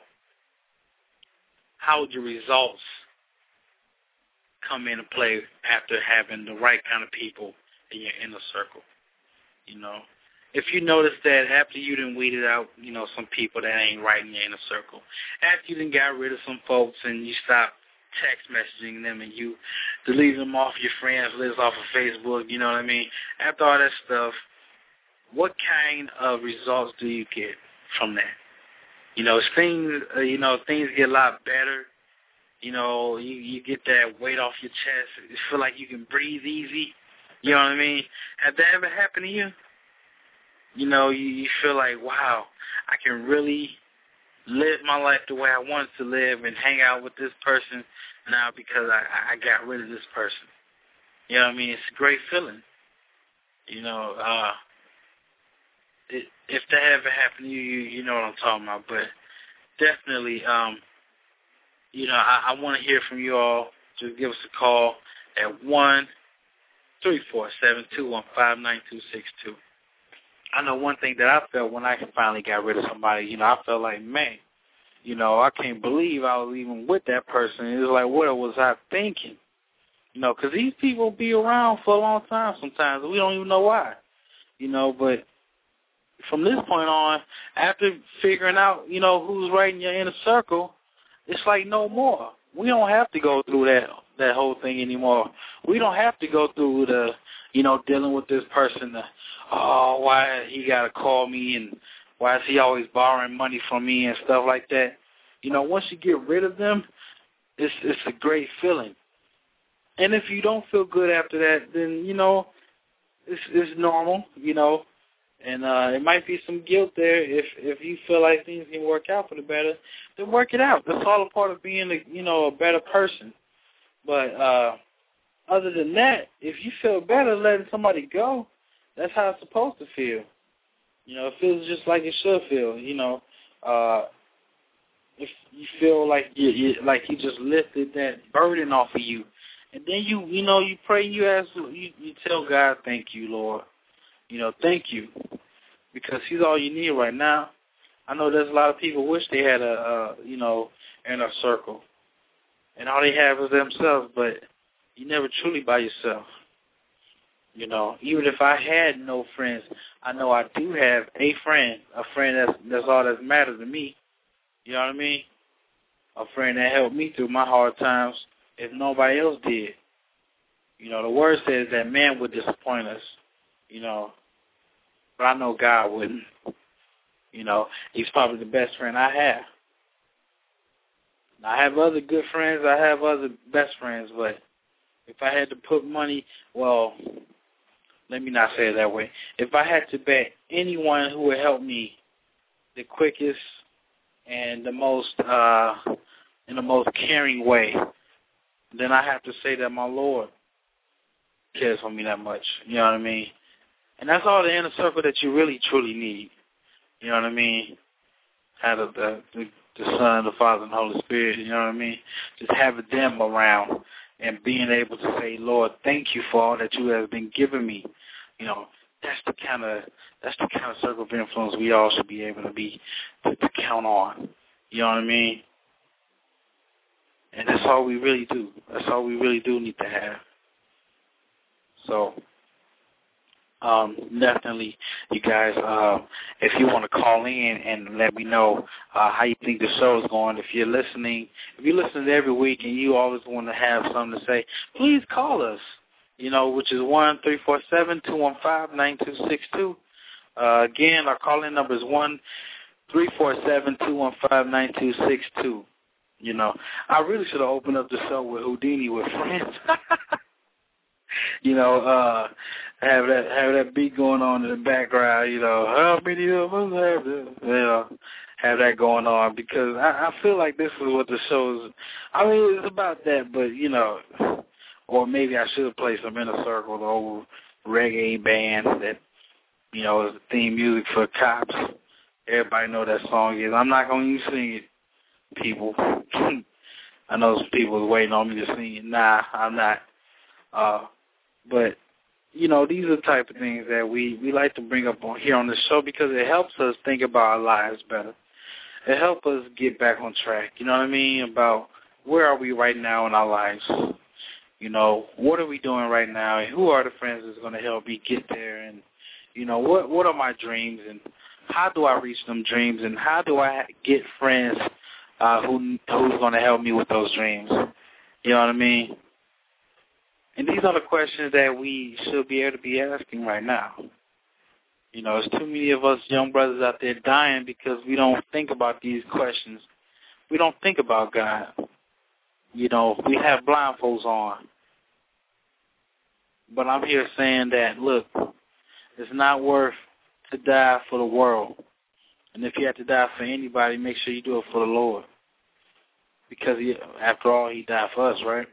how the results come into play after having the right kind of people in your inner circle. You know, if you notice that after you done weeded out, you know, some people that ain't right in your inner circle, after you done got rid of some folks and you stop text messaging them and you delete them off your friends list, off of Facebook, you know what I mean? After all that stuff, what kind of results do you get from that? You know, things, uh, you know, things get a lot better. You know, you, you get that weight off your chest. You feel like you can breathe easy. You know what I mean? Has that ever happened to you? You know, you, you feel like, wow, I can really live my life the way I wanted to live and hang out with this person now because I, I got rid of this person. You know what I mean? It's a great feeling. You know, uh, it, if that ever happened to you, you, you know what I'm talking about. But definitely, um, you know, I, I want to hear from you all. Just give us a call at one three four seven, two one five, nine two six two. I know one thing that I felt when I finally got rid of somebody, you know, I felt like, man, you know, I can't believe I was even with that person. It was like, what was I thinking? You know, because these people be around for a long time sometimes. We don't even know why, you know, but from this point on, after figuring out, you know, who's right in your inner circle, it's like no more. We don't have to go through that that whole thing anymore. We don't have to go through the, you know, dealing with this person. The, oh, why he got to call me and why is he always borrowing money from me and stuff like that. You know, once you get rid of them, it's it's a great feeling. And if you don't feel good after that, then, you know, it's it's normal, you know. And uh, it might be some guilt there if if you feel like things can work out for the better, then work it out. That's all a part of being, a, you know, a better person. But uh, other than that, if you feel better letting somebody go, that's how it's supposed to feel. You know, it feels just like it should feel. You know, uh, if you feel like you, you like you just lifted that burden off of you, and then you you know you pray, you ask, you, you tell God, thank you, Lord. You know, thank you, because he's all you need right now. I know there's a lot of people wish they had a, a you know, inner circle. And all they have is themselves, but you're never truly by yourself. You know, even if I had no friends, I know I do have a friend, a friend that's, that's all that matters to me. You know what I mean? A friend that helped me through my hard times if nobody else did. You know, the word says that man would disappoint us, you know, but I know God wouldn't. You know, he's probably the best friend I have. I have other good friends. I have other best friends, but if I had to put money, well, let me not say it that way. If I had to bet anyone who would help me the quickest and the most, uh, in the most caring way, then I have to say that my Lord cares for me that much. You know what I mean? And that's all the inner circle that you really, truly need. You know what I mean? Have the, the, the Son, the Father, and the Holy Spirit, you know what I mean? Just having them around and being able to say, Lord, thank you for all that you have been giving me. You know, that's the kind of that's the kind of circle of influence we all should be able to be to, to count on. You know what I mean? And that's all we really do. That's all we really do need to have. So, um, definitely, you guys, uh, if you want to call in and let me know uh, how you think the show is going, if you're listening, if you listen every week and you always want to have something to say, please call us, you know, which is one three four seven, two one five, nine two six two. Uh, again, our call-in number is one three four seven, two one five, nine two six two. You know, I really should have opened up the show with Houdini with friends. You know, uh, have that have that beat going on in the background. You know, how many of us have this? You know, have that going on because I, I feel like this is what the show is. I mean, it's about that, but you know, or maybe I should play some Inner Circle, the old reggae band that you know is the theme music for Cops. Everybody know that song is. I'm not going to sing it, people. I know some people are waiting on me to sing it. Nah, I'm not. Uh, but, you know, these are the type of things that we, we like to bring up on here on the show because it helps us think about our lives better. It helps us get back on track, you know what I mean, about where are we right now in our lives. You know, what are we doing right now, and who are the friends that's going to help me get there, and, you know, what what are my dreams, and how do I reach them dreams, and how do I get friends uh, who who's going to help me with those dreams? You know what I mean? And these are the questions that we should be able to be asking right now. You know, there's too many of us young brothers out there dying because we don't think about these questions. We don't think about God. You know, we have blindfolds on. But I'm here saying that, look, it's not worth to die for the world. And if you have to die for anybody, make sure you do it for the Lord. Because, he, after all, he died for us, right?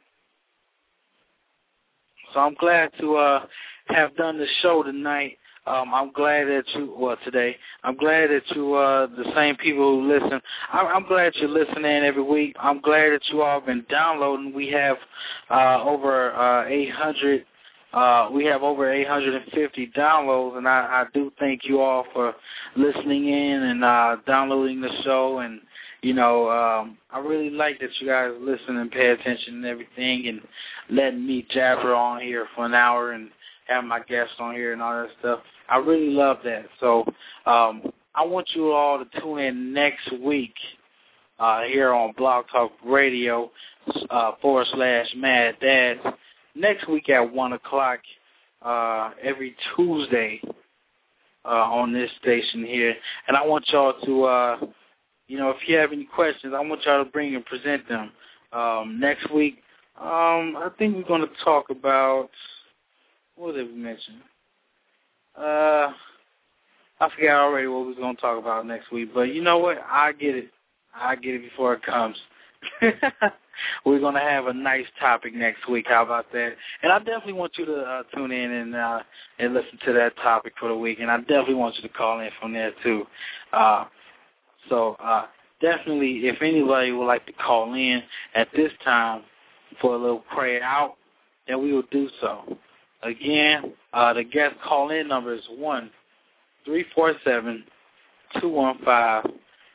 So I'm glad to uh, have done the show tonight. Um, I'm glad that you, well, today, I'm glad that you, uh, the same people who listen, I'm, I'm glad you're listening every week. I'm glad that you all have been downloading. We have uh, over uh, eight hundred, uh, we have over eight hundred fifty downloads, and I, I do thank you all for listening in and uh, downloading the show. And, you know, um, I really like that you guys listen and pay attention and everything and letting me jabber on here for an hour and have my guests on here and all that stuff. I really love that. So um, I want you all to tune in next week uh, here on Blog Talk Radio uh, forward slash Mad Dads. Next week at one o'clock uh, every Tuesday uh, on this station here. And I want y'all to, uh, you know, if you have any questions, I want y'all to bring and present them. Um, next week, um, I think we're going to talk about, what did we mention? Uh, I forgot already what we was going to talk about next week, but you know what? I get it. I get it before it comes. We're going to have a nice topic next week. How about that? And I definitely want you to uh, tune in and uh, and listen to that topic for the week, and I definitely want you to call in from there too. Uh, so uh, definitely, if anybody would like to call in at this time for a little prayer out, then we will do so. Again, uh, the guest call-in number is one three four seven, two one five,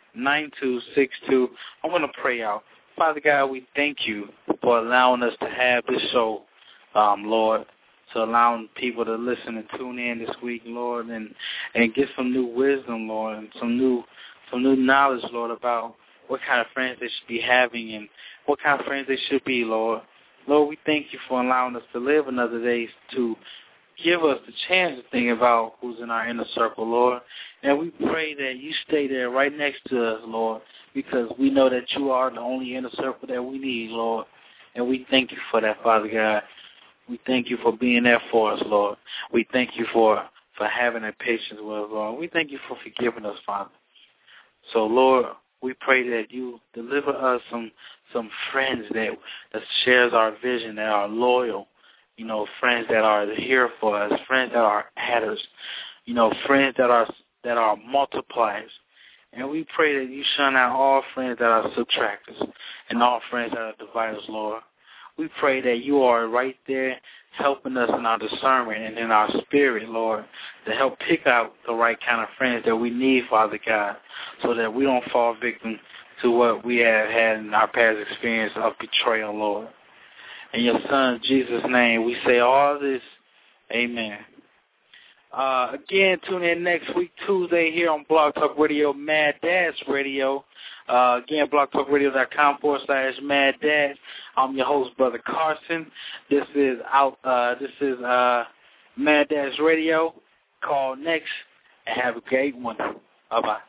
nine two six two. I'm going to pray out. Father God, we thank you for allowing us to have this show, um, Lord, to allowing people to listen and tune in this week, Lord, and, and get some new wisdom, Lord, and some new some new knowledge, Lord, about what kind of friends they should be having and what kind of friends they should be, Lord. Lord, we thank you for allowing us to live another day to give us the chance to think about who's in our inner circle, Lord. And we pray that you stay there right next to us, Lord, because we know that you are the only inner circle that we need, Lord. And we thank you for that, Father God. We thank you for being there for us, Lord. We thank you for, for having that patience with us, Lord. We thank you for forgiving us, Father. So, Lord, we pray that you deliver us some some friends that, that shares our vision, that are loyal, you know, friends that are here for us, friends that are adders, you know, friends that are that are multipliers. And we pray that you shun out all friends that are subtractors and all friends that are dividers, Lord. We pray that you are right there helping us in our discernment and in our spirit, Lord, to help pick out the right kind of friends that we need, Father God, so that we don't fall victim to what we have had in our past experience of betrayal, Lord. In your Son, Jesus' name, we say all this. Amen. Uh, again, tune in next week, Tuesday, here on Blog Talk Radio, Mad Dads Radio. Uh, again, blogtalkradio.com forward slash Mad Dads. I'm your host, Brother Carson. This is out. Uh, this is uh, Mad Dads Radio. Call next and have a great one. Bye-bye.